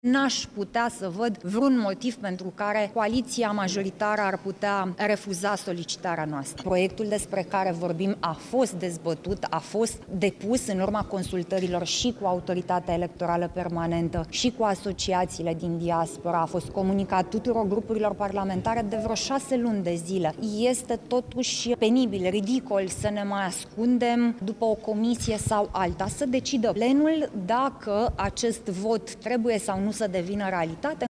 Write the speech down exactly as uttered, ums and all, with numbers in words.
N-aș putea să văd vreun motiv pentru care coaliția majoritară ar putea refuza solicitarea noastră. Proiectul despre care vorbim a fost dezbătut, a fost depus în urma consultărilor și cu Autoritatea Electorală Permanentă și cu asociațiile din diaspora. A fost comunicat tuturor grupurilor parlamentare de vreo șase luni de zile. Este totuși penibil, ridicol să ne mai ascundem după o comisie sau alta, să decidă plenul dacă acest vot trebuie sau nu să devină realitate.